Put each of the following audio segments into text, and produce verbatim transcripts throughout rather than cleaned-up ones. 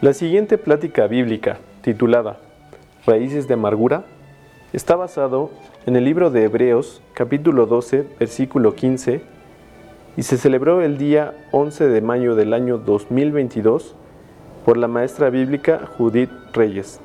La siguiente plática bíblica, titulada Raíces de Amargura, está basado en el libro de Hebreos, capítulo doce, versículo quince, y se celebró el día once de mayo del año dos mil veintidós por la maestra bíblica Judith Reyes.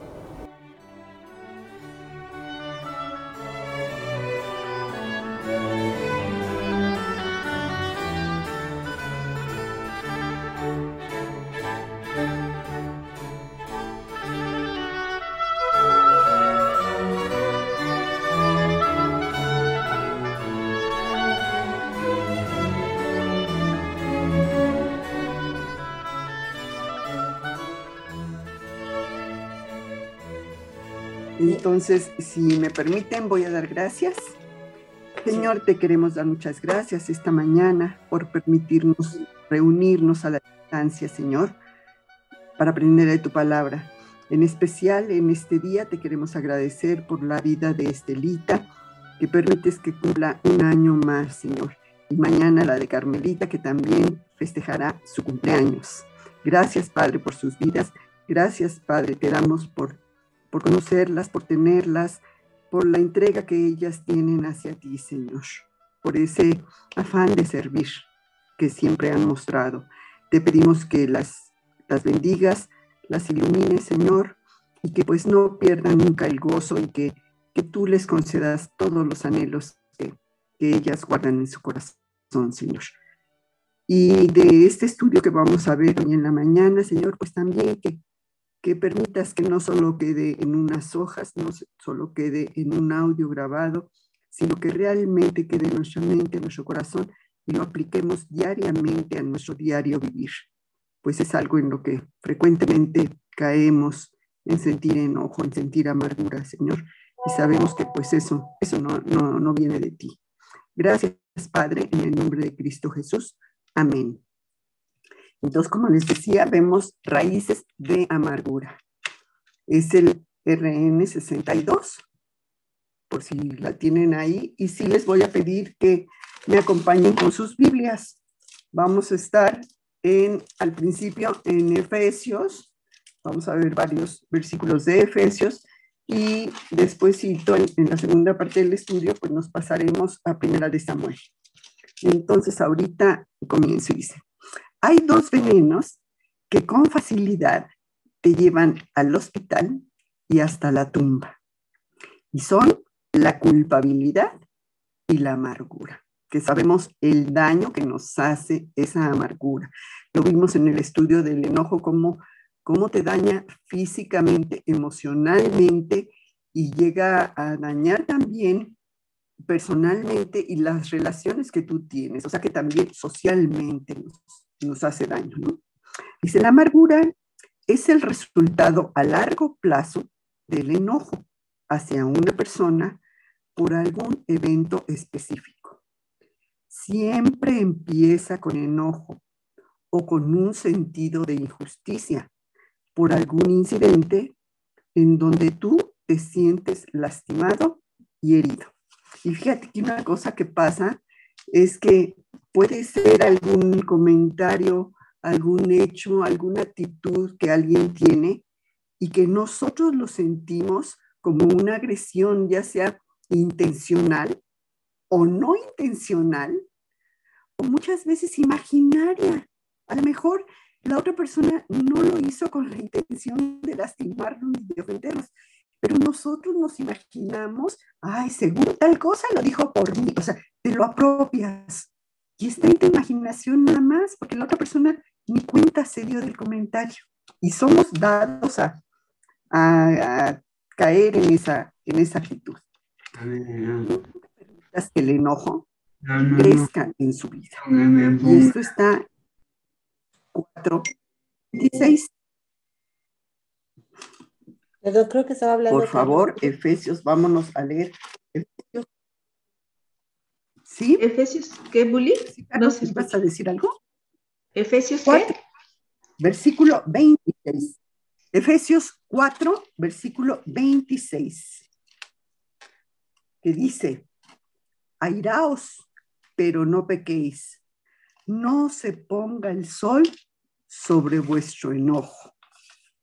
Entonces, si me permiten, voy a dar gracias. Señor, te queremos dar muchas gracias esta mañana por permitirnos reunirnos a la distancia, Señor, para aprender de tu palabra. En especial, en este día te queremos agradecer por la vida de Estelita, que permites que cumpla un año más, Señor. Y mañana la de Carmelita, que también festejará su cumpleaños. Gracias, Padre, por sus vidas. Gracias, Padre, te damos por por conocerlas, por tenerlas, por la entrega que ellas tienen hacia ti, Señor, por ese afán de servir que siempre han mostrado. Te pedimos que las, las bendigas, las ilumines, Señor, y que pues no pierdan nunca el gozo y que, que tú les concedas todos los anhelos que, que ellas guardan en su corazón, Señor. Y de este estudio que vamos a ver hoy en la mañana, Señor, pues también que que permitas que no solo quede en unas hojas, no solo quede en un audio grabado, sino que realmente quede en nuestra mente, en nuestro corazón, y lo apliquemos diariamente a nuestro diario vivir. Pues es algo en lo que frecuentemente caemos, en sentir enojo, en sentir amargura, Señor, y sabemos que pues eso, eso no, no, no viene de ti. Gracias, Padre, en el nombre de Cristo Jesús. Amén. Entonces, como les decía, vemos raíces de amargura. Es el R N sesenta y dos, por si la tienen ahí. Y sí les voy a pedir que me acompañen con sus Biblias. Vamos a estar en, al principio en Efesios. Vamos a ver varios versículos de Efesios. Y después, en, en la segunda parte del estudio, pues nos pasaremos a Primera de Samuel. Entonces, ahorita comienzo y dice: hay dos venenos que con facilidad te llevan al hospital y hasta la tumba. Y son la culpabilidad y la amargura, que sabemos el daño que nos hace esa amargura. Lo vimos en el estudio del enojo, cómo, cómo te daña físicamente, emocionalmente, y llega a dañar también personalmente y las relaciones que tú tienes, o sea que también socialmente nos, nos hace daño, ¿no? Dice, la amargura es el resultado a largo plazo del enojo hacia una persona por algún evento específico. Siempre empieza con enojo o con un sentido de injusticia por algún incidente en donde tú te sientes lastimado y herido. Y fíjate que una cosa que pasa es que puede ser algún comentario, algún hecho, alguna actitud que alguien tiene y que nosotros lo sentimos como una agresión, ya sea intencional o no intencional, o muchas veces imaginaria. A lo mejor la otra persona no lo hizo con la intención de lastimarnos ni de ofendernos, pero nosotros nos imaginamos, ay, seguro tal cosa lo dijo por mí, o sea, te lo apropias. Y está en tu imaginación nada más, porque la otra persona ni cuenta se dio del comentario. Y somos dados a, a, a caer en esa, en esa actitud. No permitas que el enojo crezca en su vida. Y esto está cuatro dieciséis. Pero creo que estaba hablando. Por favor, Carlos. Efesios, vámonos a leer. Efesios. ¿Sí? ¿Efesios qué, Bully? Sí, Carlos, no ¿vas a decir algo? ¿Efesios cuatro, qué? Versículo veintiséis. Efesios cuatro, versículo veintiséis. Que dice, airaos, pero no pequéis. No se ponga el sol sobre vuestro enojo.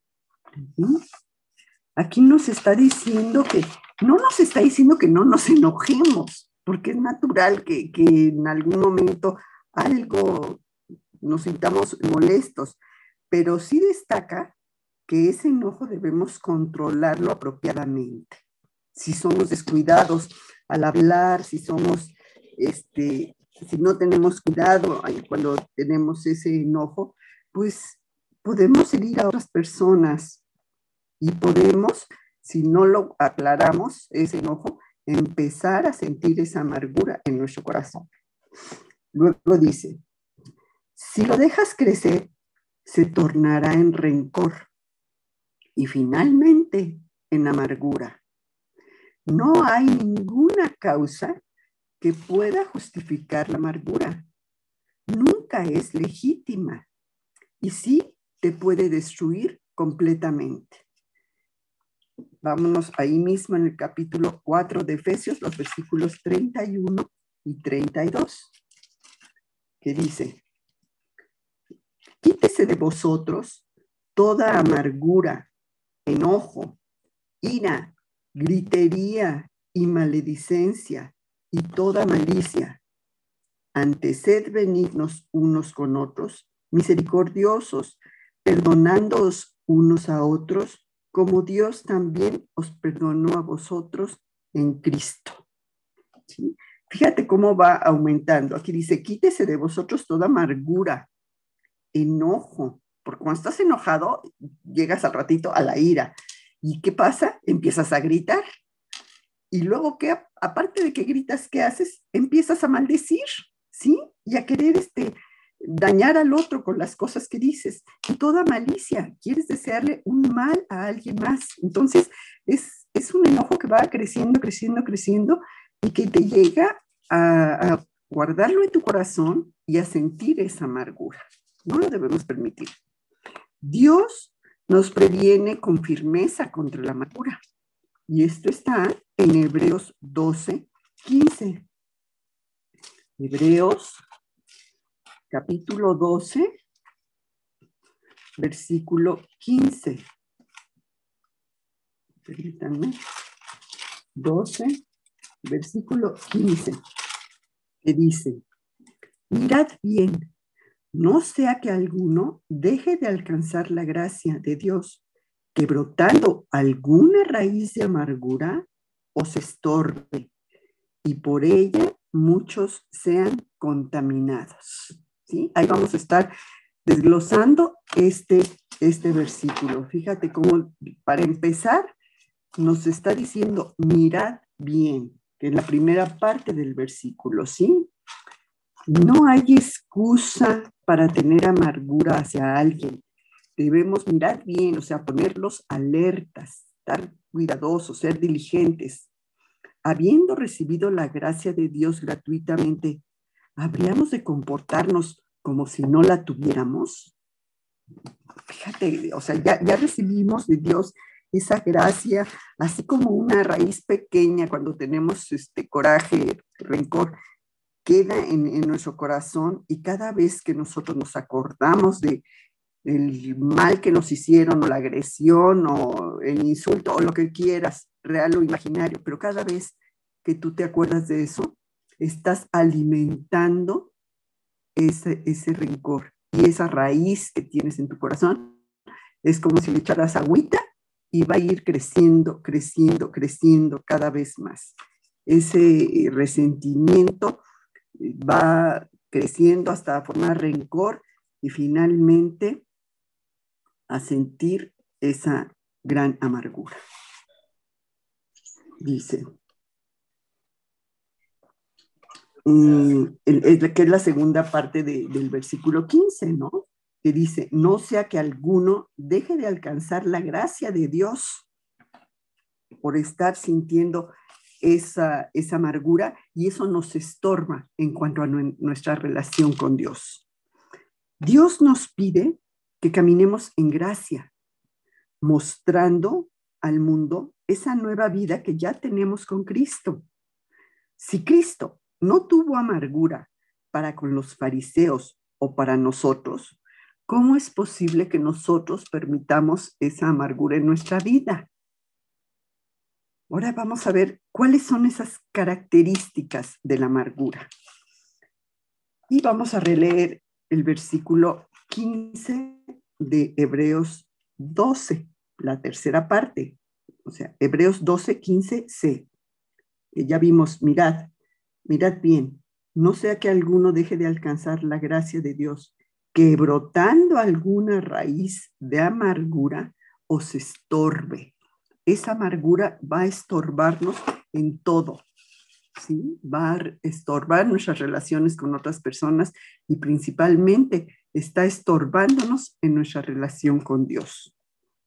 ¿Sí? Aquí nos está diciendo que, no nos está diciendo que no nos enojemos, porque es natural que, que en algún momento algo nos sintamos molestos, pero sí destaca que ese enojo debemos controlarlo apropiadamente. Si somos descuidados al hablar, si somos, este, si no tenemos cuidado cuando tenemos ese enojo, pues podemos herir a otras personas y podemos, si no lo aclaramos, ese enojo, empezar a sentir esa amargura en nuestro corazón. Luego dice, si lo dejas crecer, se tornará en rencor y finalmente en amargura. No hay ninguna causa que pueda justificar la amargura. Nunca es legítima y sí te puede destruir completamente. Vámonos ahí mismo en el capítulo cuatro de Efesios, los versículos treinta y uno y treinta y dos, que dice, quítese de vosotros toda amargura, enojo, ira, gritería y maledicencia y toda malicia. Antes sed benignos unos con otros, misericordiosos, perdonándoos unos a otros, como Dios también os perdonó a vosotros en Cristo. ¿Sí? Fíjate cómo va aumentando. Aquí dice, quítese de vosotros toda amargura, enojo, porque cuando estás enojado, llegas al ratito a la ira. ¿Y qué pasa? Empiezas a gritar. Y luego, ¿qué? Aparte de que gritas, ¿qué haces? Empiezas a maldecir, ¿sí? Y a querer este, dañar al otro con las cosas que dices. Y toda malicia, quieres desearle un mal a alguien más. Entonces, es, es un enojo que va creciendo, creciendo, creciendo y que te llega a, a guardarlo en tu corazón y a sentir esa amargura. No lo debemos permitir. Dios nos previene con firmeza contra la amargura. Y esto está en Hebreos doce, quince. Hebreos capítulo doce, versículo quince. Permítanme. doce, versículo quince. Que dice, mirad bien, no sea que alguno deje de alcanzar la gracia de Dios, que brotando alguna raíz de amargura os estorbe, y por ella muchos sean contaminados. ¿Sí? Ahí vamos a estar desglosando este, este versículo. Fíjate cómo, para empezar, nos está diciendo, mirad bien, que es la primera parte del versículo, ¿sí? No hay excusa para tener amargura hacia alguien. Debemos mirar bien, o sea, ponerlos alertas, estar cuidadosos, ser diligentes. Habiendo recibido la gracia de Dios gratuitamente, ¿habríamos de comportarnos como si no la tuviéramos? Fíjate, o sea, ya, ya recibimos de Dios esa gracia, así como una raíz pequeña cuando tenemos este coraje, rencor, queda en, en nuestro corazón y cada vez que nosotros nos acordamos de el mal que nos hicieron o la agresión o el insulto o lo que quieras, real o imaginario, pero cada vez que tú te acuerdas de eso, estás alimentando ese, ese rencor y esa raíz que tienes en tu corazón. Es como si le echaras agüita y va a ir creciendo, creciendo, creciendo cada vez más. Ese resentimiento va creciendo hasta formar rencor y finalmente a sentir esa gran amargura. Dice, eh, es, que es la segunda parte de, del versículo quince, ¿no? Que dice, no sea que alguno deje de alcanzar la gracia de Dios por estar sintiendo esa, esa amargura y eso nos estorba en cuanto a nu- nuestra relación con Dios. Dios nos pide que caminemos en gracia, mostrando al mundo esa nueva vida que ya tenemos con Cristo. Si Cristo no tuvo amargura para con los fariseos o para nosotros, ¿cómo es posible que nosotros permitamos esa amargura en nuestra vida? Ahora vamos a ver cuáles son esas características de la amargura. Y vamos a releer el versículo quince de Hebreos doce, la tercera parte. O sea, Hebreos doce, quince c. Ya vimos, mirad, mirad bien, no sea que alguno deje de alcanzar la gracia de Dios, que brotando alguna raíz de amargura os estorbe. Esa amargura va a estorbarnos en todo, ¿sí? Va a estorbar nuestras relaciones con otras personas y principalmente está estorbándonos en nuestra relación con Dios.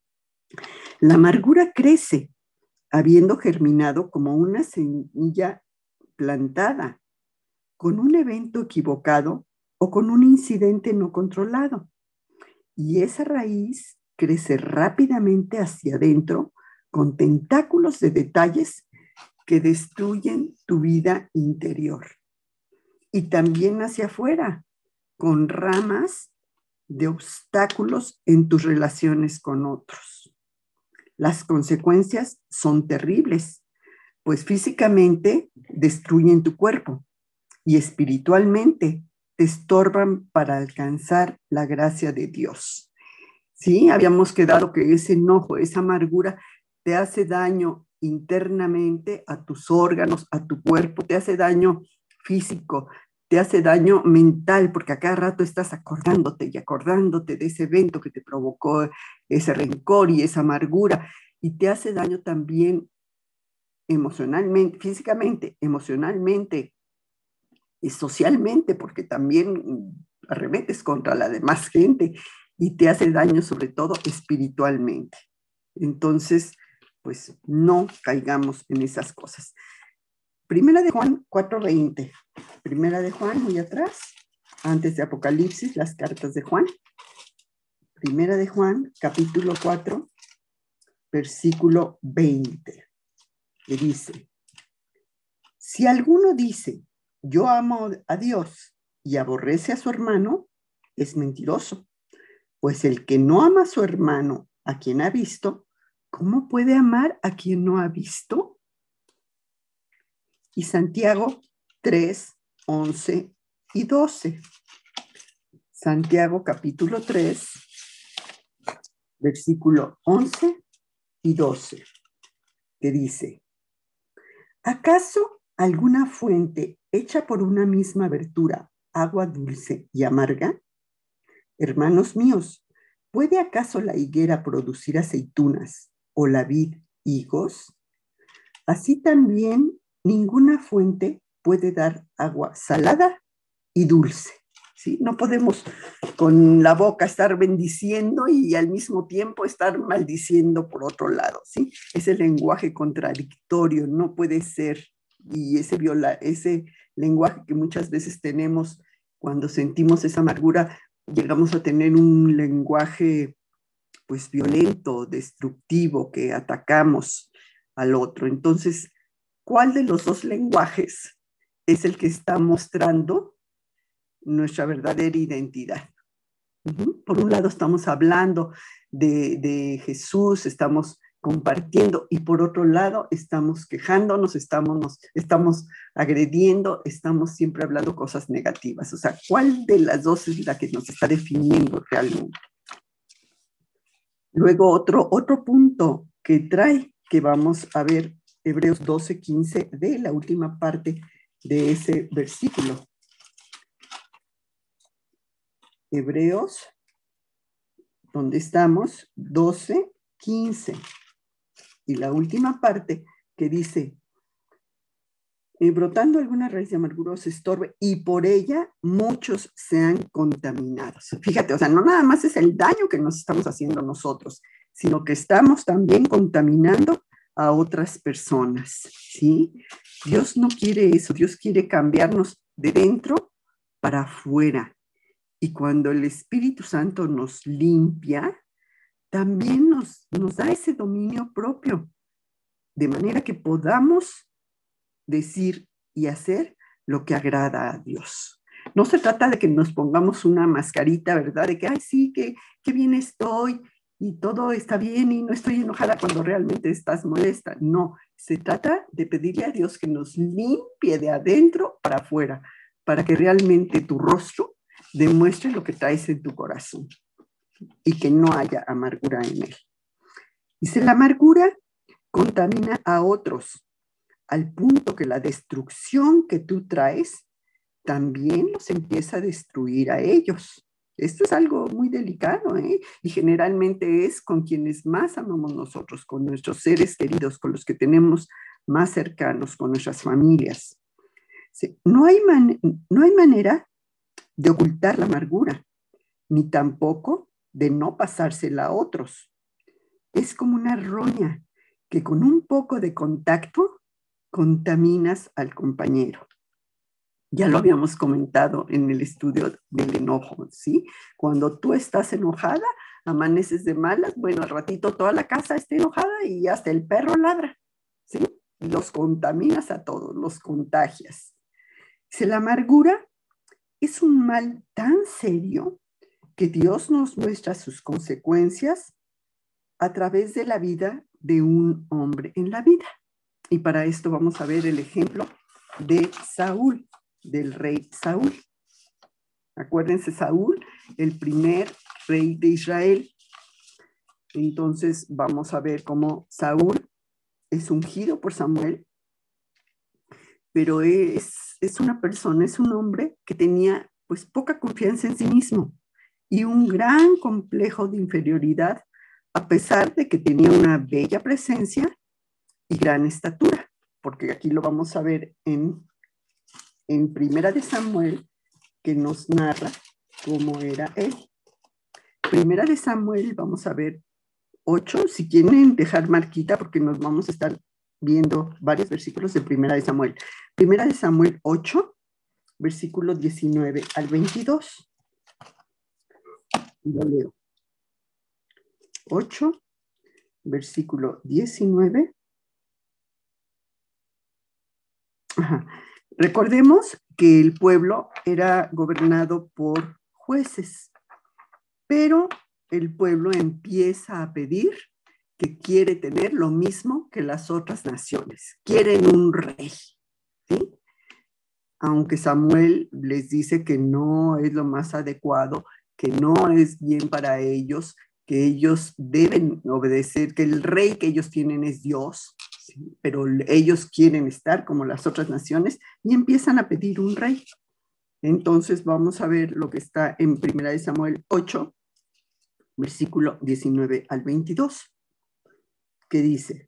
La amargura crece habiendo germinado como una semilla plantada, con un evento equivocado o con un incidente no controlado. Y esa raíz crece rápidamente hacia adentro con tentáculos de detalles que destruyen tu vida interior. Y también hacia afuera, con ramas de obstáculos en tus relaciones con otros. Las consecuencias son terribles, pues físicamente destruyen tu cuerpo y espiritualmente te estorban para alcanzar la gracia de Dios. Sí, habíamos quedado que ese enojo, esa amargura te hace daño internamente a tus órganos, a tu cuerpo, te hace daño físico, te hace daño mental, porque a cada rato estás acordándote y acordándote de ese evento que te provocó ese rencor y esa amargura, y te hace daño también emocionalmente, físicamente, emocionalmente y socialmente, porque también arremetes contra la demás gente y te hace daño sobre todo espiritualmente. Entonces, pues no caigamos en esas cosas. Primera de Juan cuatro veinte. Primera de Juan, muy atrás, antes de Apocalipsis, las cartas de Juan. Primera de Juan, capítulo cuatro, versículo veinte, que dice: si alguno dice, yo amo a Dios y aborrece a su hermano, es mentiroso. Pues el que no ama a su hermano, a quien ha visto, ¿cómo puede amar a quien no ha visto? Y Santiago tres, once y doce. Santiago capítulo tres, versículo once y doce, que dice: ¿acaso alguna fuente hecha por una misma abertura, agua dulce y amarga? Hermanos míos, ¿puede acaso la higuera producir aceitunas o la vid higos? Así también ninguna fuente puede dar agua salada y dulce, ¿sí? No podemos con la boca estar bendiciendo y al mismo tiempo estar maldiciendo por otro lado, ¿sí? Ese lenguaje contradictorio no puede ser, y ese, viola, ese lenguaje que muchas veces tenemos cuando sentimos esa amargura, llegamos a tener un lenguaje pues violento, destructivo, que atacamos al otro. Entonces, ¿cuál de los dos lenguajes es el que está mostrando nuestra verdadera identidad? Uh-huh. Por un lado estamos hablando de, de Jesús, estamos compartiendo, y por otro lado estamos quejándonos, estamos, nos, estamos agrediendo, estamos siempre hablando cosas negativas. O sea, ¿cuál de las dos es la que nos está definiendo realmente? Luego otro, otro punto que trae, que vamos a ver, Hebreos doce, quince, de la última parte de ese versículo. Hebreos, donde estamos, doce, quince. Y la última parte que dice: eh, brotando alguna raíz de amargura se estorbe y por ella muchos sean contaminados. Fíjate, o sea, no nada más es el daño que nos estamos haciendo nosotros, sino que estamos también contaminando a otras personas, ¿sí? Dios no quiere eso, Dios quiere cambiarnos de dentro para afuera. Y cuando el Espíritu Santo nos limpia, también nos, nos da ese dominio propio, de manera que podamos decir y hacer lo que agrada a Dios. No se trata de que nos pongamos una mascarita, ¿verdad? De que, ay, sí, que, que bien estoy y todo está bien y no estoy enojada cuando realmente estás molesta. No, se trata de pedirle a Dios que nos limpie de adentro para afuera, para que realmente tu rostro demuestre lo que traes en tu corazón y que no haya amargura en él. Dice, la amargura contamina a otros al punto que la destrucción que tú traes también los empieza a destruir a ellos. Esto es algo muy delicado, ¿eh? Y generalmente es con quienes más amamos nosotros, con nuestros seres queridos, con los que tenemos más cercanos, con nuestras familias. Sí, no hay man- no hay manera de ocultar la amargura, ni tampoco de no pasársela a otros. Es como una roña que con un poco de contacto contaminas al compañero. Ya lo habíamos comentado en el estudio del enojo, ¿sí? Cuando tú estás enojada, amaneces de malas, bueno, al ratito toda la casa está enojada y hasta el perro ladra, ¿sí? Los contaminas a todos, los contagias. Si la amargura es un mal tan serio que Dios nos muestra sus consecuencias a través de la vida de un hombre en la vida. Y para esto vamos a ver el ejemplo de Saúl, del rey Saúl. Acuérdense, Saúl, el primer rey de Israel. Entonces vamos a ver cómo Saúl es ungido por Samuel, pero es, es una persona, es un hombre que tenía pues poca confianza en sí mismo y un gran complejo de inferioridad, a pesar de que tenía una bella presencia y gran estatura, porque aquí lo vamos a ver en, en Primera de Samuel, que nos narra cómo era él. Primera de Samuel, vamos a ver ocho, si quieren dejar marquita, porque nos vamos a estar viendo varios versículos de Primera de Samuel. Primera de Samuel ocho, versículo diecinueve al veintidós. Lo leo. ocho, versículo diecinueve. Ajá. Recordemos que el pueblo era gobernado por jueces, pero el pueblo empieza a pedir que quiere tener lo mismo que las otras naciones. Quieren un rey, ¿sí? Aunque Samuel les dice que no es lo más adecuado, que no es bien para ellos, que ellos deben obedecer, que el rey que ellos tienen es Dios, ¿sí? Pero ellos quieren estar como las otras naciones y empiezan a pedir un rey. Entonces vamos a ver lo que está en Primera de Samuel ocho, versículo diecinueve al veintidós, que dice,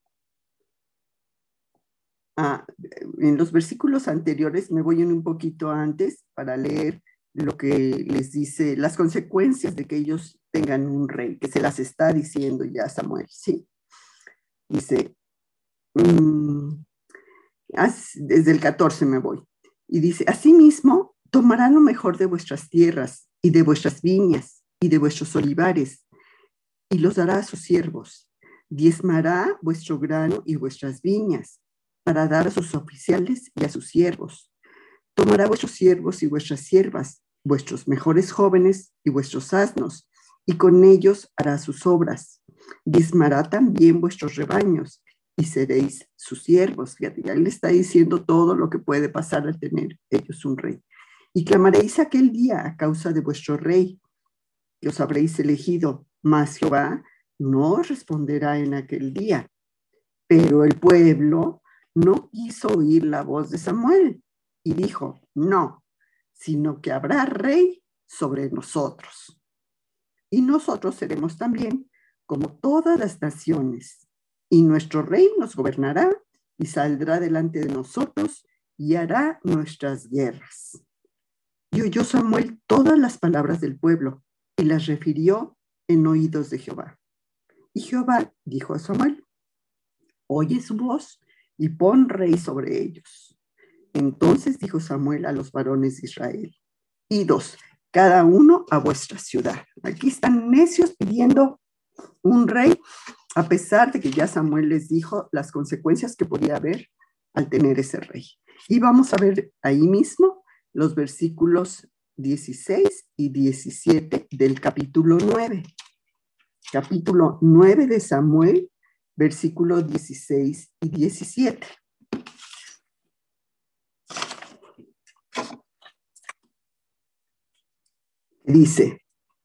ah, en los versículos anteriores me voy un poquito antes para leer lo que les dice, las consecuencias de que ellos tengan un rey, que se las está diciendo ya Samuel, sí. Dice, mmm, desde el catorce me voy, y dice, asimismo, tomará lo mejor de vuestras tierras y de vuestras viñas y de vuestros olivares, y los dará a sus siervos, diezmará vuestro grano y vuestras viñas, para dar a sus oficiales y a sus siervos. Tomará vuestros siervos y vuestras siervas, vuestros mejores jóvenes y vuestros asnos, y con ellos hará sus obras. Diezmará también vuestros rebaños, y seréis sus siervos. Fíjate, ya le está diciendo todo lo que puede pasar al tener ellos un rey. Y clamaréis aquel día a causa de vuestro rey, que os habréis elegido, mas Jehová no os responderá en aquel día. Pero el pueblo no quiso oír la voz de Samuel y dijo, no, sino que habrá rey sobre nosotros. Y nosotros seremos también como todas las naciones, y nuestro rey nos gobernará y saldrá delante de nosotros y hará nuestras guerras. Y oyó Samuel todas las palabras del pueblo y las refirió en oídos de Jehová. Y Jehová dijo a Samuel, oye su voz y pon rey sobre ellos. Entonces dijo Samuel a los varones de Israel, idos cada uno a vuestra ciudad. Aquí están necios pidiendo un rey, a pesar de que ya Samuel les dijo las consecuencias que podía haber al tener ese rey. Y vamos a ver ahí mismo los versículos dieciséis y diecisiete del capítulo nueve. Capítulo nueve de Samuel, versículos dieciséis y diecisiete. Dice,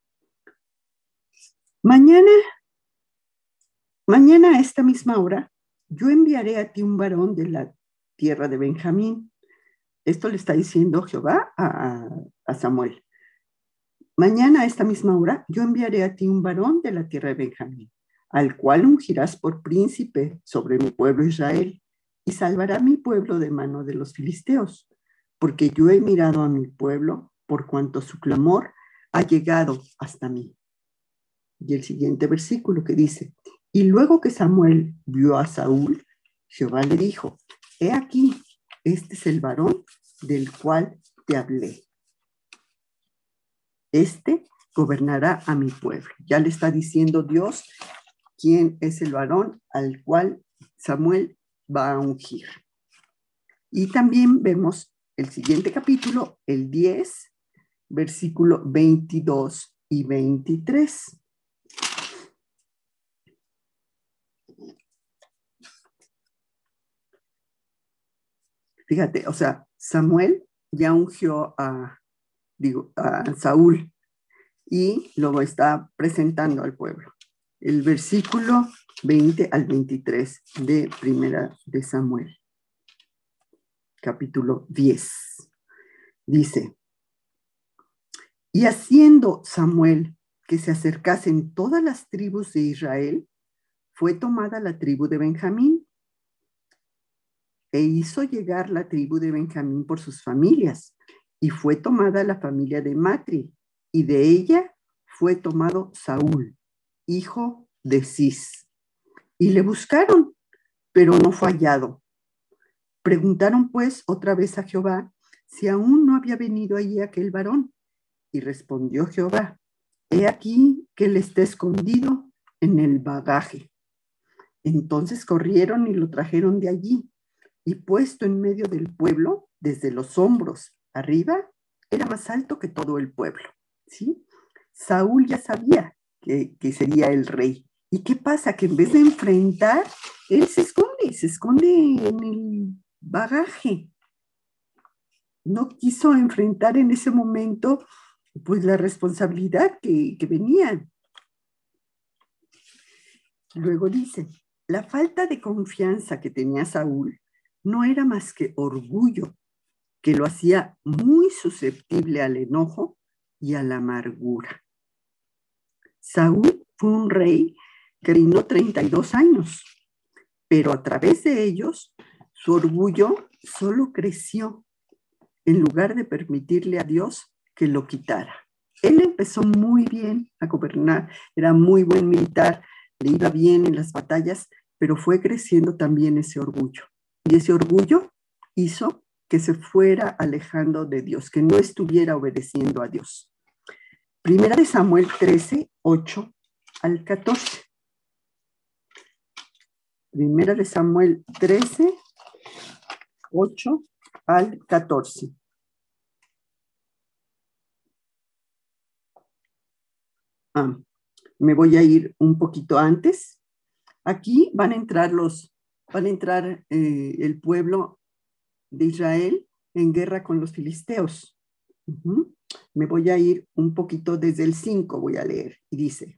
mañana, mañana a esta misma hora, yo enviaré a ti un varón de la tierra de Benjamín. Esto le está diciendo Jehová a, a Samuel. Mañana a esta misma hora, yo enviaré a ti un varón de la tierra de Benjamín, al cual ungirás por príncipe sobre mi pueblo Israel, y salvará mi pueblo de mano de los filisteos, porque yo he mirado a mi pueblo por cuanto su clamor ha llegado hasta mí. Y el siguiente versículo que dice, y luego que Samuel vio a Saúl, Jehová le dijo, he aquí, este es el varón del cual te hablé. Este gobernará a mi pueblo. Ya le está diciendo Dios quién es el varón al cual Samuel va a ungir. Y también vemos el siguiente capítulo, el diez, versículo veintidós y veintitrés. Fíjate, o sea, Samuel ya ungió a, digo, a Saúl y lo está presentando al pueblo. El versículo veinte al veintitrés de Primera de Samuel, capítulo diez, dice, y haciendo Samuel que se acercasen todas las tribus de Israel, fue tomada la tribu de Benjamín, e hizo llegar la tribu de Benjamín por sus familias, y fue tomada la familia de Matri, y de ella fue tomado Saúl, hijo de Cis. Y le buscaron, pero no fue hallado. Preguntaron pues otra vez a Jehová si aún no había venido allí aquel varón. Y respondió Jehová, he aquí que él está escondido en el bagaje. Entonces corrieron y lo trajeron de allí, y puesto en medio del pueblo, desde los hombros arriba, era más alto que todo el pueblo, ¿sí? Saúl ya sabía que, que sería el rey. ¿Y qué pasa? Que en vez de enfrentar, él se esconde, se esconde en el bagaje. No quiso enfrentar en ese momento, pues, la responsabilidad que, que venía. Luego dice, la falta de confianza que tenía Saúl no era más que orgullo, que lo hacía muy susceptible al enojo y a la amargura. Saúl fue un rey que reinó treinta y dos años, pero a través de ellos su orgullo solo creció en lugar de permitirle a Dios que lo quitara. Él empezó muy bien a gobernar, era muy buen militar, le iba bien en las batallas, pero fue creciendo también ese orgullo. Y ese orgullo hizo que se fuera alejando de Dios, que no estuviera obedeciendo a Dios. Primera de Samuel trece, ocho al catorce. Primera de Samuel trece, ocho al catorce. Ah, me voy a ir un poquito antes. Aquí van a entrar los, van a entrar eh, el pueblo de Israel en guerra con los filisteos. Uh-huh. Me voy a ir un poquito desde el cinco, voy a leer, y dice,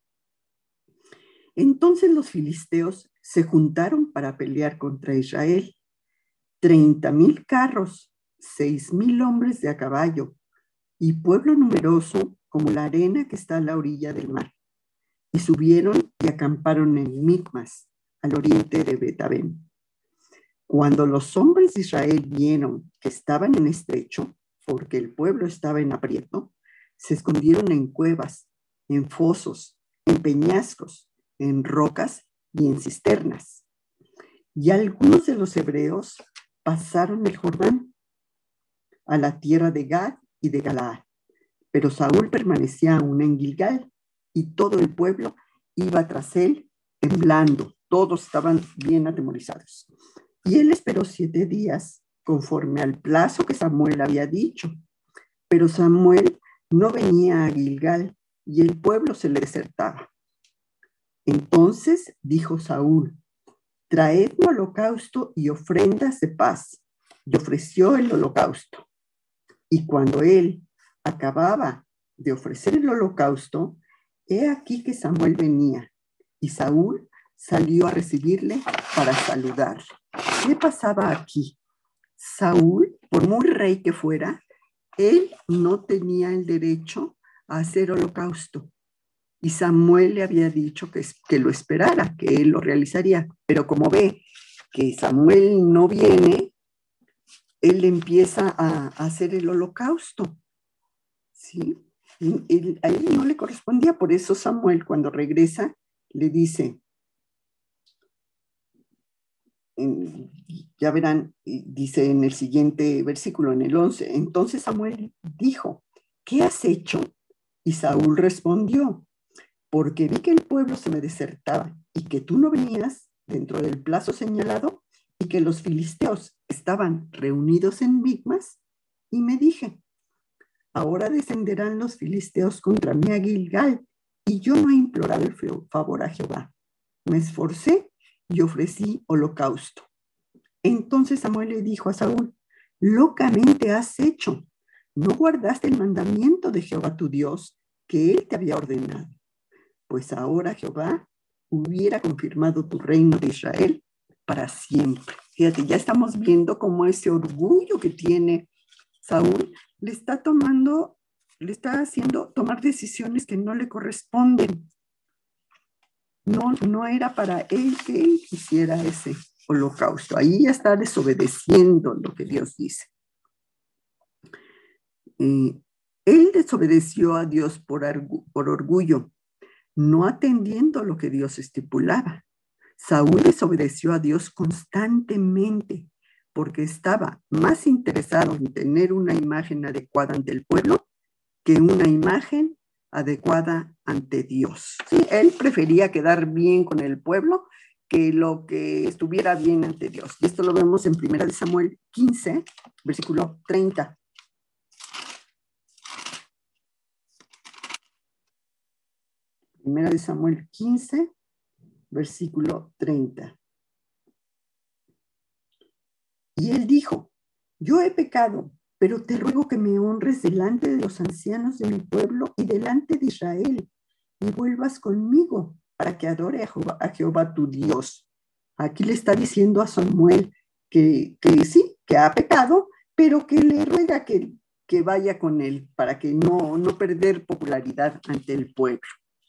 entonces los filisteos se juntaron para pelear contra Israel. Treinta mil carros, seis mil hombres de a caballo y pueblo numeroso como la arena que está a la orilla del mar. Y subieron y acamparon en Micmas, al oriente de Bet-aven. Cuando los hombres de Israel vieron que estaban en estrecho, porque el pueblo estaba en aprieto, se escondieron en cuevas, en fosos, en peñascos, en rocas y en cisternas. Y algunos de los hebreos pasaron el Jordán a la tierra de Gad y de Galaad. Pero Saúl permanecía aún en Gilgal y todo el pueblo iba tras él temblando. Todos estaban bien atemorizados. Y él esperó siete días conforme al plazo que Samuel había dicho. Pero Samuel no venía a Gilgal y el pueblo se le desertaba. Entonces dijo Saúl: traedme holocausto y ofrendas de paz. Y ofreció el holocausto. Y cuando él acababa de ofrecer el holocausto, he aquí que Samuel venía, y Saúl salió a recibirle para saludarle. ¿Qué pasaba aquí? Saúl, por muy rey que fuera, él no tenía el derecho a hacer holocausto. Y Samuel le había dicho que, que lo esperara, que él lo realizaría. Pero como ve que Samuel no viene, él empieza a, a hacer el holocausto. ¿Sí? Y, y a él no le correspondía. Por eso Samuel, cuando regresa, le dice, en, ya verán, dice en el siguiente versículo, en el once, entonces Samuel dijo: ¿qué has hecho? Y Saúl respondió: porque vi que el pueblo se me desertaba y que tú no venías dentro del plazo señalado y que los filisteos estaban reunidos en Micmas, y me dije: ahora descenderán los filisteos contra mí a Gilgal, y yo no he implorado el favor a Jehová. Me esforcé y ofrecí holocausto. Entonces Samuel le dijo a Saúl: locamente has hecho, no guardaste el mandamiento de Jehová tu Dios que él te había ordenado. Pues ahora Jehová hubiera confirmado tu reino de Israel para siempre. Fíjate, ya estamos viendo cómo ese orgullo que tiene Saúl le está tomando, le está haciendo tomar decisiones que no le corresponden. No, no era para él que él hiciera ese holocausto. Ahí ya está desobedeciendo lo que Dios dice. Eh, él desobedeció a Dios por, por orgullo, no atendiendo lo que Dios estipulaba. Saúl desobedeció a Dios constantemente porque estaba más interesado en tener una imagen adecuada ante el pueblo que una imagen adecuada ante Dios. Sí, él prefería quedar bien con el pueblo que lo que estuviera bien ante Dios. Y esto lo vemos en primera de Samuel quince, versículo treinta. Primera de Samuel quince, versículo treinta. Y él dijo: yo he pecado, pero te ruego que me honres delante de los ancianos de mi pueblo y delante de Israel, y vuelvas conmigo para que adore a Jehová, a Jehová tu Dios. Aquí le está diciendo a Samuel que, que sí, que ha pecado, pero que le ruega que, que vaya con él para que no, no perder popularidad ante el pueblo.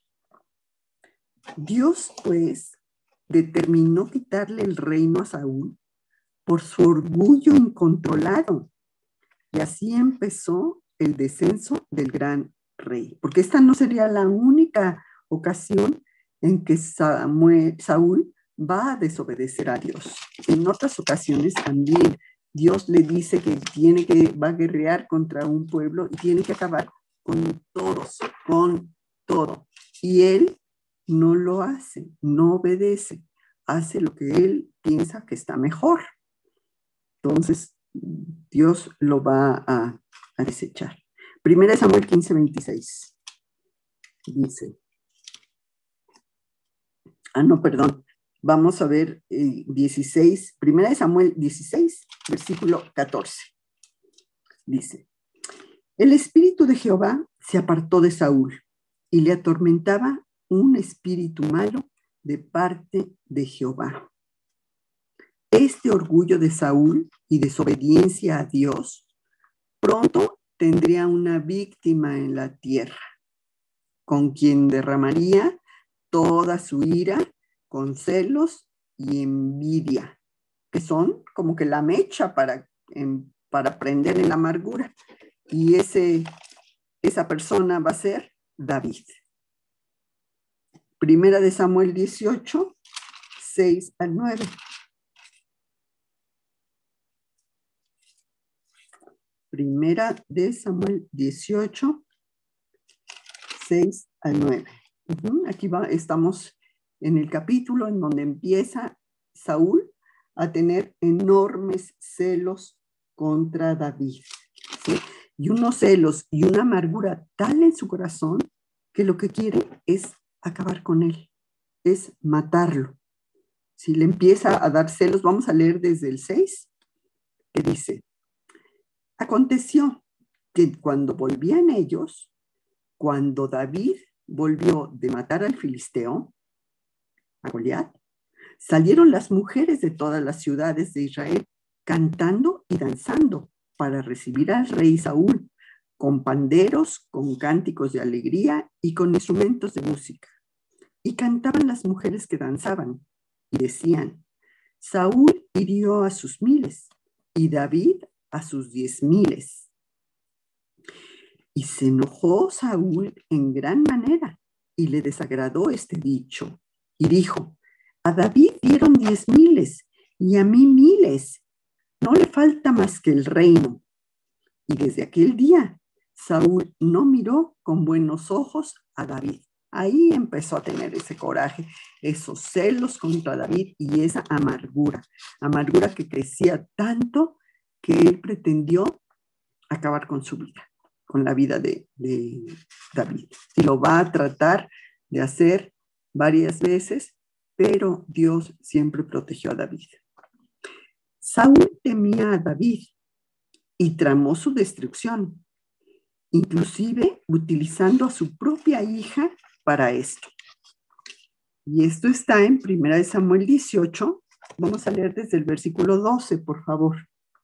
Dios, pues, determinó quitarle el reino a Saúl por su orgullo incontrolado. Y así empezó el descenso del gran rey. Porque esta no sería la única ocasión en que Samuel, Saúl va a desobedecer a Dios. En otras ocasiones también Dios le dice que tiene que, va a guerrear contra un pueblo y tiene que acabar con todos, con todo. Y él no lo hace, no obedece, hace lo que él piensa que está mejor. Entonces, Dios lo va a, a desechar. Primera de Samuel quince, veintiséis. Dice, ah, no, perdón. Vamos a ver eh, dieciséis, Primera de Samuel dieciséis, versículo catorce. Dice, el espíritu de Jehová se apartó de Saúl y le atormentaba un espíritu malo de parte de Jehová. Este orgullo de Saúl y desobediencia a Dios pronto tendría una víctima en la tierra, con quien derramaría toda su ira con celos y envidia, que son como que la mecha para, en, para prender en la amargura. Y ese, esa persona va a ser David. Primera de Samuel dieciocho, seis al nueve. Primera de Samuel dieciocho, seis al nueve. Uh-huh. Aquí va, estamos en el capítulo en donde empieza Saúl a tener enormes celos contra David, ¿sí? Y unos celos y una amargura tal en su corazón que lo que quiere es acabar con él, es matarlo. Si le empieza a dar celos, vamos a leer desde el seis, que dice: aconteció que cuando volvían ellos, cuando David volvió de matar al filisteo, a Goliat, salieron las mujeres de todas las ciudades de Israel cantando y danzando para recibir al rey Saúl, con panderos, con cánticos de alegría y con instrumentos de música. Y cantaban las mujeres que danzaban y decían: Saúl hirió a sus miles y David a sus diez miles. Y se enojó Saúl en gran manera y le desagradó este dicho y dijo: a David dieron diez miles y a mí miles. No le falta más que el reino. Y desde aquel día, Saúl no miró con buenos ojos a David. Ahí empezó a tener ese coraje, esos celos contra David y esa amargura. Amargura que crecía tanto que él pretendió acabar con su vida, con la vida de, de David. Y lo va a tratar de hacer varias veces, pero Dios siempre protegió a David. Saúl temía a David y tramó su destrucción, inclusive utilizando a su propia hija para esto. Y esto está en primera de Samuel dieciocho. Vamos a leer desde el versículo doce, por favor.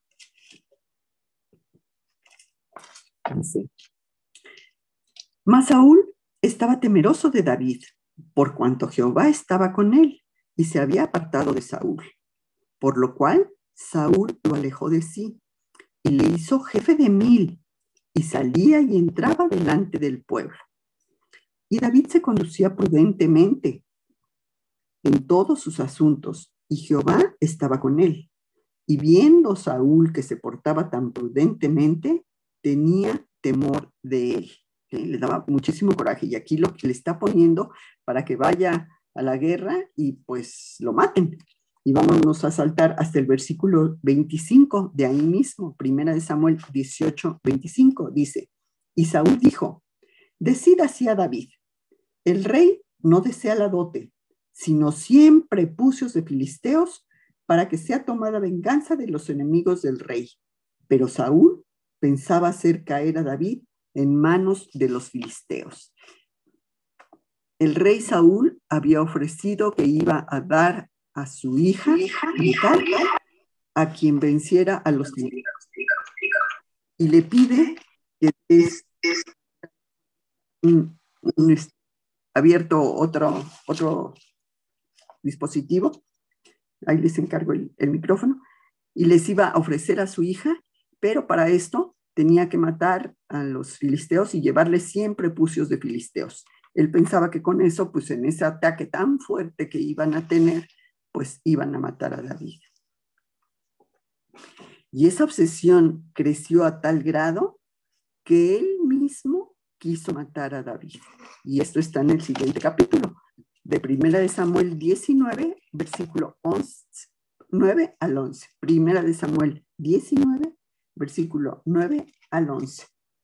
Así. Mas Saúl estaba temeroso de David, por cuanto Jehová estaba con él y se había apartado de Saúl, por lo cual Saúl lo alejó de sí y le hizo jefe de mil y salía y entraba delante del pueblo. Y David se conducía prudentemente en todos sus asuntos y Jehová estaba con él. Y viendo Saúl que se portaba tan prudentemente, tenía temor de él. ¿Sí? Le daba muchísimo coraje y aquí lo que le está poniendo para que vaya a la guerra y pues lo maten. Y vámonos a saltar hasta el versículo veinticinco de ahí mismo, primera de Samuel dieciocho, veinticinco, dice: y Saúl dijo: decid así a David, el rey no desea la dote, sino cien prepucios de filisteos para que sea tomada venganza de los enemigos del rey. Pero Saúl pensaba hacer caer a David en manos de los filisteos. El rey Saúl había ofrecido que iba a dar a su hija, Mical, a quien venciera a los filisteos. Y le pide que es, es un, un, es, abierto otro, otro dispositivo. Ahí les encargo el, el micrófono. Y les iba a ofrecer a su hija, pero para esto tenía que matar a los filisteos y llevarles cien prepucios de filisteos. Él pensaba que con eso, pues en ese ataque tan fuerte que iban a tener, pues iban a matar a David. Y esa obsesión creció a tal grado que él mismo quiso matar a David. Y esto está en el siguiente capítulo, de primera de Samuel diecinueve, versículo once, nueve al once. Primera de Samuel diecinueve, versículo nueve al once.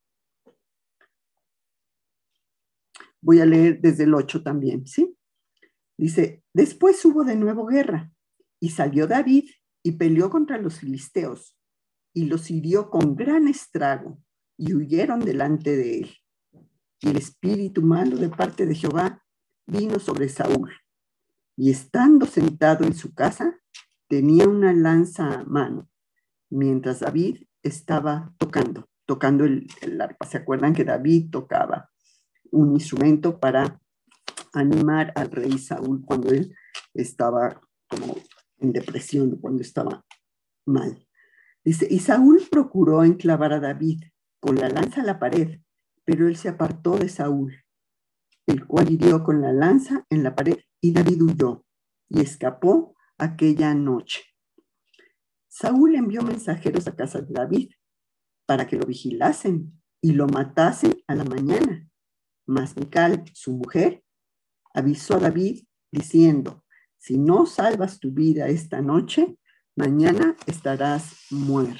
Voy a leer desde el ocho también, ¿sí? Dice: después hubo de nuevo guerra, y salió David y peleó contra los filisteos, y los hirió con gran estrago, y huyeron delante de él. Y el espíritu malo de parte de Jehová vino sobre Saúl, y estando sentado en su casa, tenía una lanza a mano, mientras David estaba tocando, tocando el, el arpa. ¿Se acuerdan que David tocaba un instrumento para animar al rey Saúl cuando él estaba como en depresión, cuando estaba mal? Dice: y Saúl procuró enclavar a David con la lanza a la pared, pero él se apartó de Saúl, el cual hirió con la lanza en la pared, y David huyó y escapó aquella noche. Saúl envió mensajeros a casa de David para que lo vigilasen y lo matasen a la mañana. Mas Mical, su mujer, avisó a David diciendo: si no salvas tu vida esta noche, mañana estarás muerto.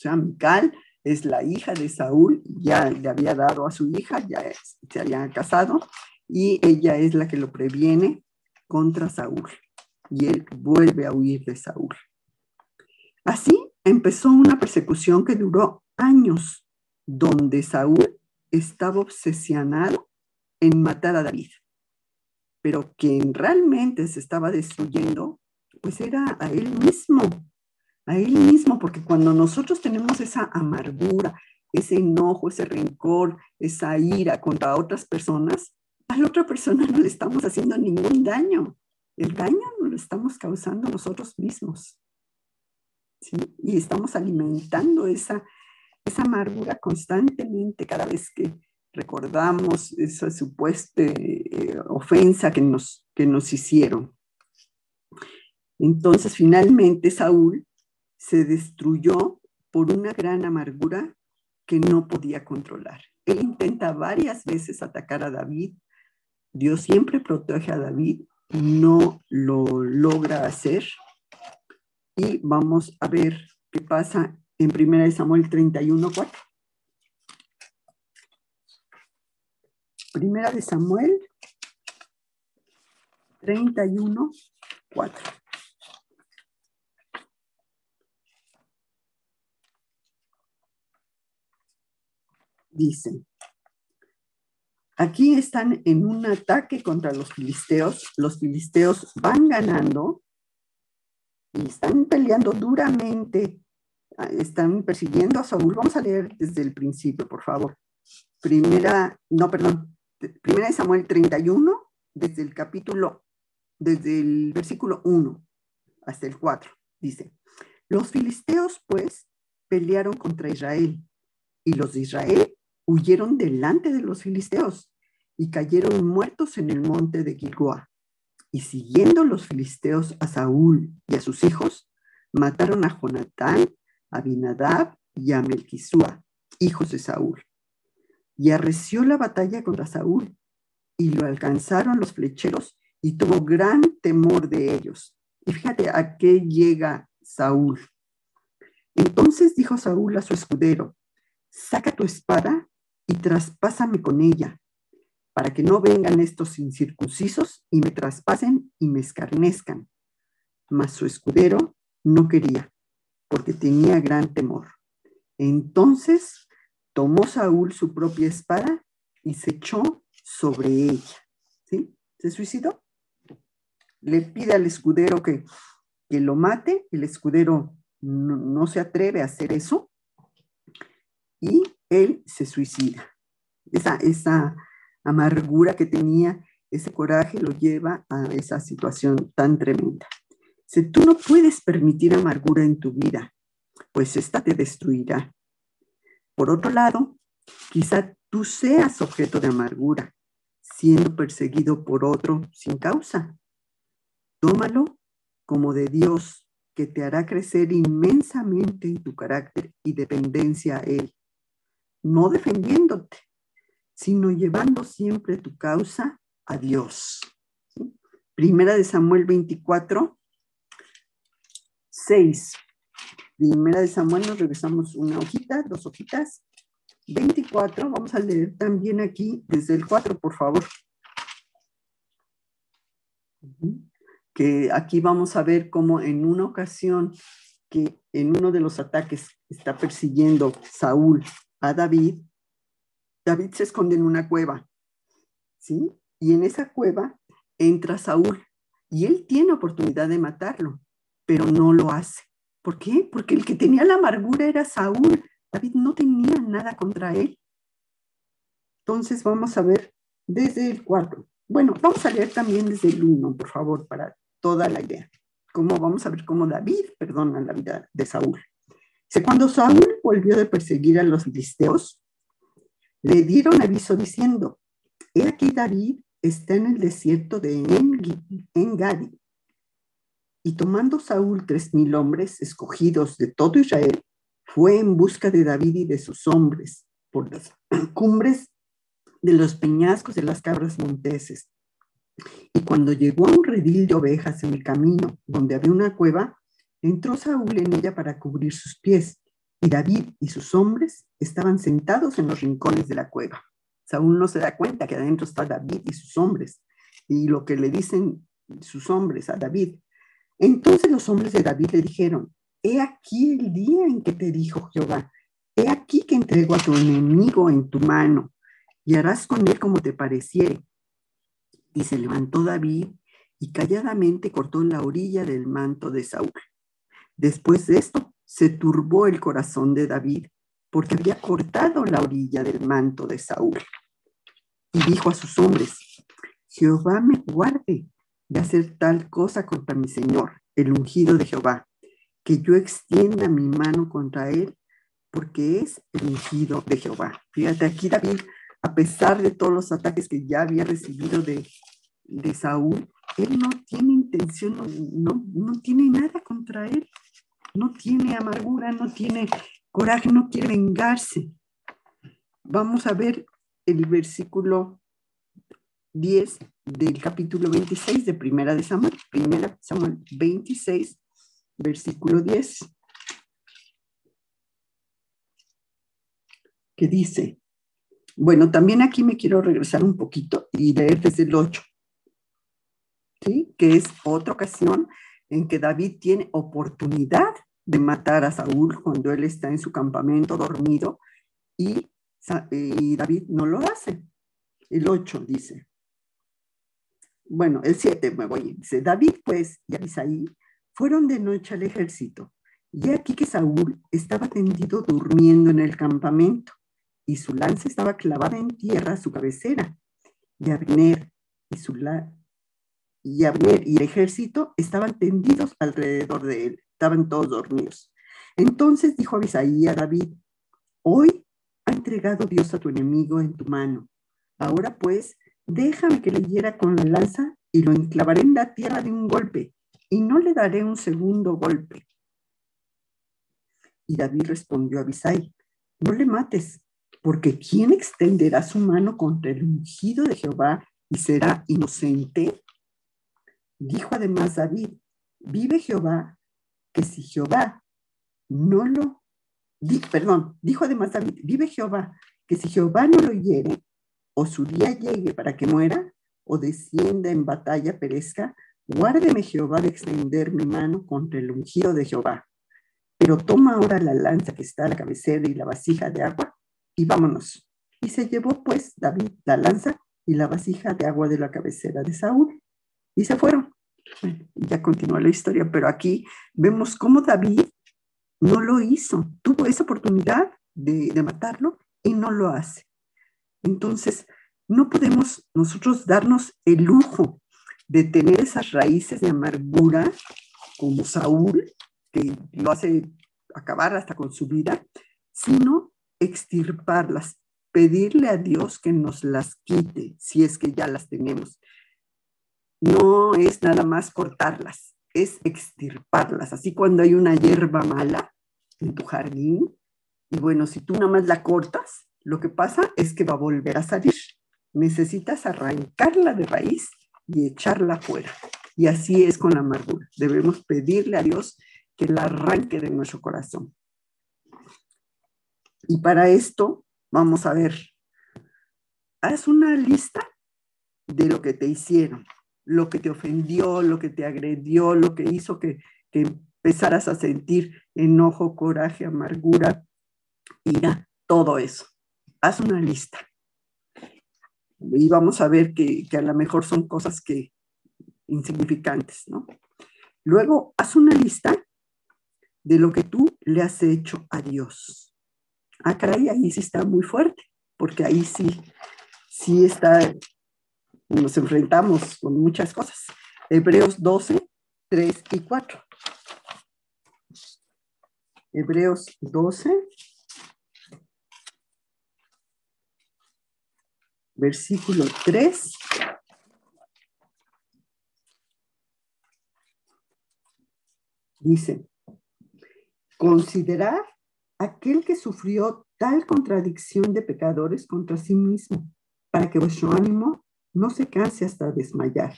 sea, Mical es la hija de Saúl, ya le había dado a su hija, ya se habían casado, y ella es la que lo previene contra Saúl. Y él vuelve a huir de Saúl. Así empezó una persecución que duró años, donde Saúl estaba obsesionado en matar a David. Pero quien realmente se estaba destruyendo, pues era a él mismo, a él mismo, porque cuando nosotros tenemos esa amargura, ese enojo, ese rencor, esa ira contra otras personas, a la otra persona no le estamos haciendo ningún daño. El daño nos lo estamos causando nosotros mismos, ¿sí? Y estamos alimentando esa, esa amargura constantemente cada vez que recordamos esa supuesta eh, ofensa que nos, que nos hicieron. Entonces, finalmente, Saúl se destruyó por una gran amargura que no podía controlar. Él intenta varias veces atacar a David. Dios siempre protege a David, no lo logra hacer. Y vamos a ver qué pasa en primera de Samuel treinta y uno, cuatro. Primera de Samuel treinta y uno, cuatro. Dice, aquí están en un ataque contra los filisteos. Los filisteos van ganando y están peleando duramente. Están persiguiendo a Saúl. Vamos a leer desde el principio, por favor. Primera, no, perdón. Primera de Samuel treinta y uno, desde el capítulo, desde el versículo uno hasta el cuatro, dice, los filisteos, pues, pelearon contra Israel, y los de Israel huyeron delante de los filisteos, y cayeron muertos en el monte de Gilboa. Y siguiendo los filisteos a Saúl y a sus hijos, mataron a Jonatán, a Abinadab y a Melquisúa, hijos de Saúl. Y arreció la batalla contra Saúl, y lo alcanzaron los flecheros, y tuvo gran temor de ellos. Y fíjate a qué llega Saúl. Entonces dijo Saúl a su escudero, saca tu espada y traspásame con ella, para que no vengan estos incircuncisos y me traspasen y me escarnezcan. Mas su escudero no quería, porque tenía gran temor. Entonces tomó Saúl su propia espada y se echó sobre ella. ¿Sí? ¿Se suicidó? Le pide al escudero que, que lo mate. El escudero no, no se atreve a hacer eso. Y él se suicida. Esa, esa amargura que tenía, ese coraje lo lleva a esa situación tan tremenda. Si tú no puedes permitir amargura en tu vida, pues esta te destruirá. Por otro lado, quizá tú seas objeto de amargura, siendo perseguido por otro sin causa. Tómalo como de Dios, que te hará crecer inmensamente en tu carácter y dependencia a Él, no defendiéndote, sino llevando siempre tu causa a Dios. ¿Sí? Primera de Samuel veinticuatro, seis. Primera de Samuel, nos regresamos una hojita, dos hojitas. veinticuatro, vamos a leer también aquí desde el cuatro, por favor. Que aquí vamos a ver cómo en una ocasión que en uno de los ataques está persiguiendo Saúl a David, David se esconde en una cueva, ¿sí? Y en esa cueva entra Saúl y él tiene oportunidad de matarlo, pero no lo hace. ¿Por qué? Porque el que tenía la amargura era Saúl. David no tenía nada contra él. Entonces vamos a ver desde el cuatro. Bueno, vamos a leer también desde el uno, por favor, para toda la idea. Cómo vamos a ver cómo David perdona la vida de Saúl. Dice, cuando Saúl volvió de perseguir a los filisteos, le dieron aviso diciendo, he aquí David está en el desierto de En-Gadi. Y tomando Saúl tres mil hombres escogidos de todo Israel, fue en busca de David y de sus hombres por las cumbres de los peñascos de las cabras monteses. Y cuando llegó a un redil de ovejas en el camino, donde había una cueva, entró Saúl en ella para cubrir sus pies, y David y sus hombres estaban sentados en los rincones de la cueva. Saúl no se da cuenta que adentro está David y sus hombres, y lo que le dicen sus hombres a David. Entonces los hombres de David le dijeron: he aquí el día en que te dijo Jehová, he aquí que entrego a tu enemigo en tu mano, y harás con él como te pareciere. Y se levantó David y calladamente cortó la orilla del manto de Saúl. Después de esto, se turbó el corazón de David, porque había cortado la orilla del manto de Saúl. Y dijo a sus hombres: Jehová me guarde de hacer tal cosa contra mi señor, el ungido de Jehová, que yo extienda mi mano contra él, porque es el ungido de Jehová. Fíjate, aquí David, a pesar de todos los ataques que ya había recibido de, de Saúl, él no tiene intención, no, no, no tiene nada contra él. No tiene amargura, no tiene coraje, no quiere vengarse. Vamos a ver el versículo diez del capítulo veintiséis de Primera de Samuel. Primera Samuel veintiséis, versículo diez. Que dice, bueno, también aquí me quiero regresar un poquito y leer desde el ocho, ¿sí? Que es otra ocasión en que David tiene oportunidad de matar a Saúl cuando él está en su campamento dormido y, y David no lo hace. El ocho dice, bueno, el siete me voy, dice, David pues y Abisai fueron de noche al ejército, y aquí que Saúl estaba tendido durmiendo en el campamento, y su lanza estaba clavada en tierra a su cabecera, y Abner y su la y Abner y el ejército estaban tendidos alrededor de él, estaban todos dormidos. Entonces dijo Abisai a David: hoy ha entregado Dios a tu enemigo en tu mano. Ahora pues, déjame que le hiera con la lanza y lo enclavaré en la tierra de un golpe, y no le daré un segundo golpe. Y David respondió a Abisai: no le mates, porque ¿quién extenderá su mano contra el ungido de Jehová y será inocente? Dijo además David: vive Jehová, que si Jehová no lo, di, perdón, dijo además David, vive Jehová, que si Jehová no lo hiere, o su día llegue para que muera, o descienda en batalla, perezca, guárdeme Jehová de extender mi mano contra el ungido de Jehová. Pero toma ahora la lanza que está a la cabecera y la vasija de agua, y vámonos. Y se llevó pues David la lanza y la vasija de agua de la cabecera de Saúl, y se fueron. Bueno, ya continúa la historia, pero aquí vemos cómo David no lo hizo. Tuvo esa oportunidad de, de matarlo y no lo hace. Entonces, no podemos nosotros darnos el lujo de tener esas raíces de amargura como Saúl, que lo hace acabar hasta con su vida, sino extirparlas, pedirle a Dios que nos las quite, si es que ya las tenemos. No es nada más cortarlas, es extirparlas. Así cuando hay una hierba mala en tu jardín, y bueno, si tú nada más la cortas, lo que pasa es que va a volver a salir. Necesitas arrancarla de raíz y echarla fuera. Y así es con la amargura. Debemos pedirle a Dios que la arranque de nuestro corazón. Y para esto, vamos a ver, haz una lista de lo que te hicieron, lo que te ofendió, lo que te agredió, lo que hizo que, que empezaras a sentir enojo, coraje, amargura, ira, todo eso. Haz una lista. Y vamos a ver que, que a lo mejor son cosas que insignificantes, ¿no? Luego, haz una lista de lo que tú le has hecho a Dios. Ah, caray, ahí sí está muy fuerte, porque ahí sí, sí está, nos enfrentamos con muchas cosas. Hebreos doce, tres y cuatro. Hebreos doce, versículo tres. Dice, considerar aquel que sufrió tal contradicción de pecadores contra sí mismo, para que vuestro ánimo no se canse hasta desmayar.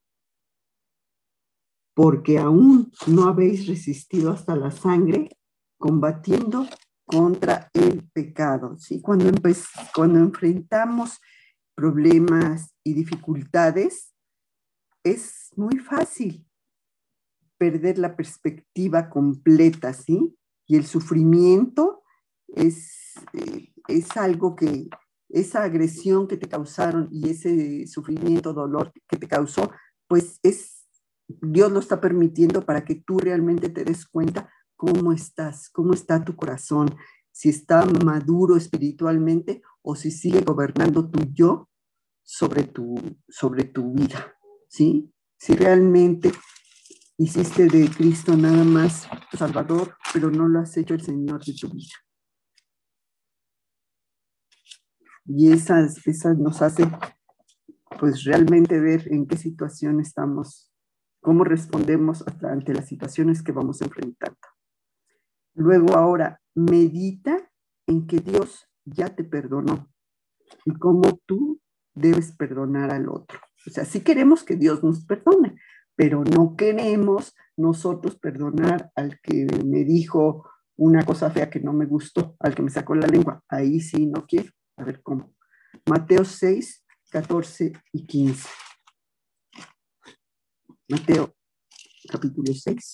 Porque aún no habéis resistido hasta la sangre combatiendo contra el pecado, ¿sí? Cuando, empe- cuando enfrentamos problemas y dificultades, es muy fácil perder la perspectiva completa, ¿sí? Y el sufrimiento es, eh, es algo que, esa agresión que te causaron y ese sufrimiento, dolor que te causó, pues es, Dios lo está permitiendo para que tú realmente te des cuenta cómo estás, cómo está tu corazón, si está maduro espiritualmente o si sigue gobernando tu yo sobre tu, sobre tu vida, ¿sí? Si realmente hiciste de Cristo nada más Salvador, pero no lo has hecho el Señor de tu vida. Y esas, esas nos hace pues realmente ver en qué situación estamos, cómo respondemos ante las situaciones que vamos enfrentando. Luego ahora, medita en que Dios ya te perdonó y cómo tú debes perdonar al otro. O sea, sí queremos que Dios nos perdone, pero no queremos nosotros perdonar al que me dijo una cosa fea que no me gustó, al que me sacó la lengua. Ahí sí no quiero. A ver cómo. Mateo seis, catorce y quince. Mateo capítulo seis.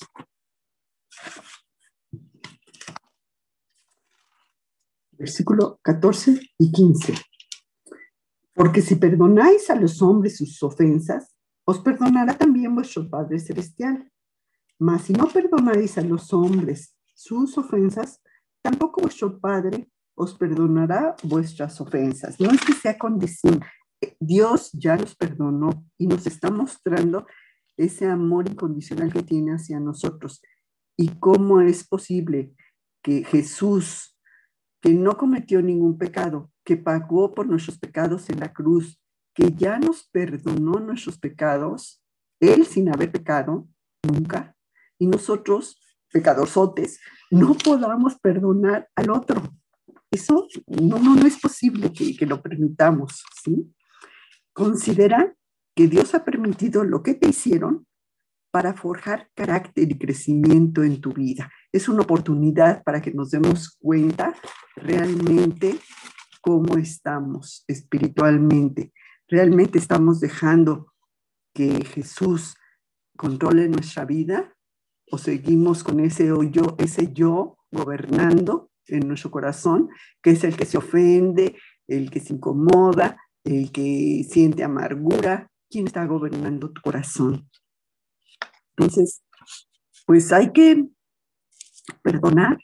Versículo catorce y quince. Porque si perdonáis a los hombres sus ofensas, os perdonará también vuestro Padre Celestial. Mas si no perdonáis a los hombres sus ofensas, tampoco vuestro Padre os perdonará vuestras ofensas. No es que sea condición. Dios ya nos perdonó y nos está mostrando ese amor incondicional que tiene hacia nosotros. Y cómo es posible que Jesús, que no cometió ningún pecado, que pagó por nuestros pecados en la cruz, que ya nos perdonó nuestros pecados, Él sin haber pecado, nunca, y nosotros, pecadorzotes, no podamos perdonar al otro. Eso no, no, no es posible que, que lo permitamos, ¿sí? Considera que Dios ha permitido lo que te hicieron para forjar carácter y crecimiento en tu vida. Es una oportunidad para que nos demos cuenta realmente cómo estamos espiritualmente. Realmente estamos dejando que Jesús controle nuestra vida o seguimos con ese yo, ese yo gobernando en nuestro corazón, que es el que se ofende, el que se incomoda, el que siente amargura. ¿Quién está gobernando tu corazón? Entonces, pues hay que perdonar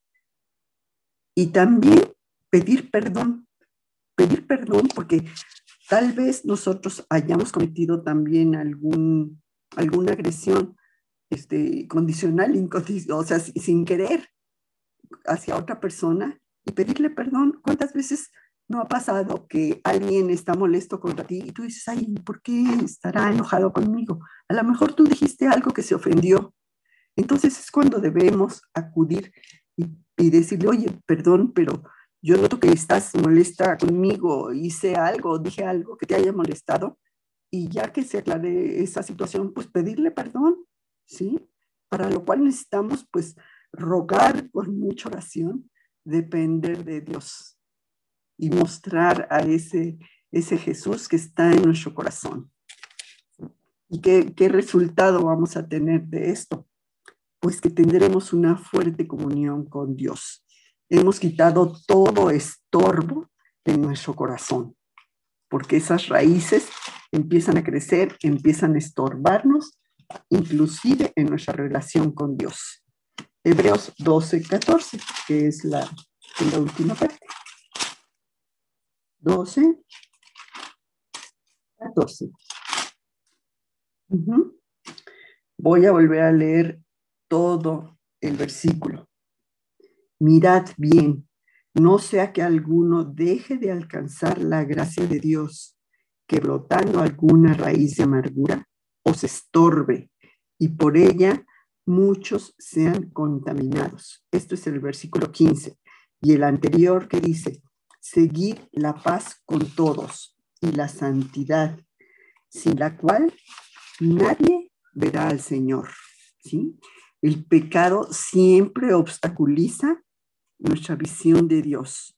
y también pedir perdón, pedir perdón porque tal vez nosotros hayamos cometido también algún, alguna agresión este, condicional, incondicional, o sea, sin querer hacia otra persona y pedirle perdón. ¿Cuántas veces no ha pasado que alguien está molesto contra ti y tú dices, ay, ¿por qué estará enojado conmigo? A lo mejor tú dijiste algo que se ofendió. Entonces es cuando debemos acudir y, y decirle, oye, perdón, pero yo noto que estás molesta conmigo, hice algo, dije algo que te haya molestado, y ya que se aclare esa situación, pues pedirle perdón, ¿sí? Para lo cual necesitamos, pues, rogar con mucha oración, depender de Dios y mostrar a ese, ese Jesús que está en nuestro corazón. ¿Y qué, qué resultado vamos a tener de esto? Pues que tendremos una fuerte comunión con Dios. Hemos quitado todo estorbo de nuestro corazón, porque esas raíces empiezan a crecer, empiezan a estorbarnos, inclusive en nuestra relación con Dios. Hebreos doce, catorce, que es la, la última parte. doce, catorce. Uh-huh. Voy a volver a leer todo el versículo. Mirad bien, no sea que alguno deje de alcanzar la gracia de Dios, que brotando alguna raíz de amargura os estorbe y por ella muchos sean contaminados. Esto es el versículo quince. Y el anterior que dice, seguid la paz con todos y la santidad, sin la cual nadie verá al Señor, ¿sí? El pecado siempre obstaculiza nuestra visión de Dios.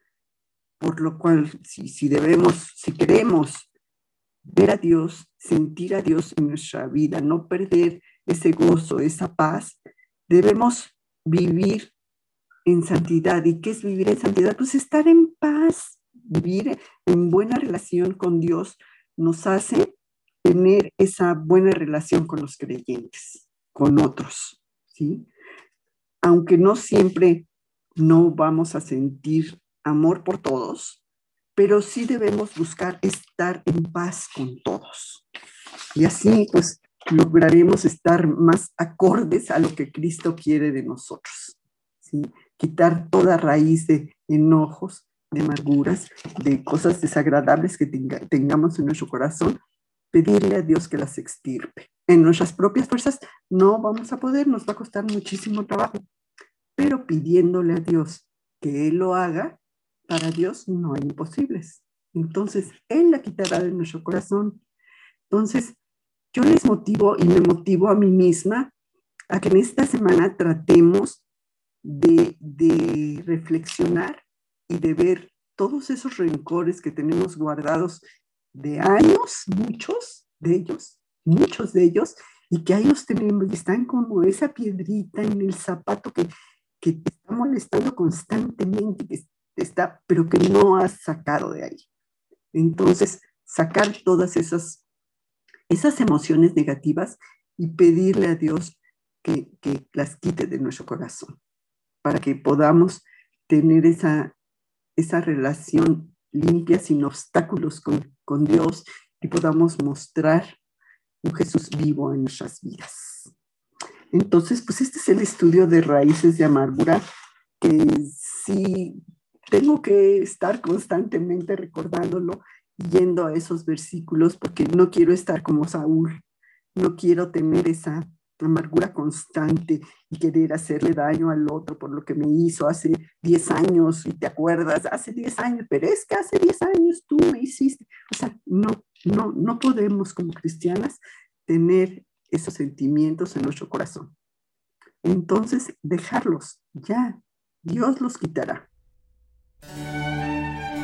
Por lo cual, si, si debemos, si queremos ver a Dios, sentir a Dios en nuestra vida, no perder ese gozo, esa paz, debemos vivir en santidad. ¿Y qué es vivir en santidad? Pues estar en paz, vivir en buena relación con Dios nos hace tener esa buena relación con los creyentes, con otros, ¿sí? Aunque no siempre no vamos a sentir amor por todos, pero sí debemos buscar estar en paz con todos. Y así, pues, lograremos estar más acordes a lo que Cristo quiere de nosotros, ¿sí? Quitar toda raíz de enojos, de amarguras, de cosas desagradables que tenga, tengamos en nuestro corazón, pedirle a Dios que las extirpe. En nuestras propias fuerzas no vamos a poder, nos va a costar muchísimo trabajo, pero pidiéndole a Dios que Él lo haga, para Dios no hay imposibles. Entonces, Él la quitará de nuestro corazón. Entonces, yo les motivo y me motivo a mí misma a que en esta semana tratemos de, de reflexionar y de ver todos esos rencores que tenemos guardados de años, muchos de ellos, muchos de ellos, y que ahí los tenemos y están como esa piedrita en el zapato que, que te está molestando constantemente, que está, pero que no has sacado de ahí. Entonces, sacar todas esas, esas emociones negativas y pedirle a Dios que, que las quite de nuestro corazón, para que podamos tener esa, esa relación limpia, sin obstáculos con, con Dios, y podamos mostrar un Jesús vivo en nuestras vidas. Entonces, pues este es el estudio de raíces de amargura, que sí tengo que estar constantemente recordándolo, yendo a esos versículos, porque no quiero estar como Saúl, no quiero tener esa amargura constante y querer hacerle daño al otro por lo que me hizo hace diez años, y te acuerdas, hace diez años, pero es que hace diez años tú me hiciste. O sea, no, no, no podemos como cristianas tener esos sentimientos en nuestro corazón. Entonces, dejarlos, ya, Dios los quitará.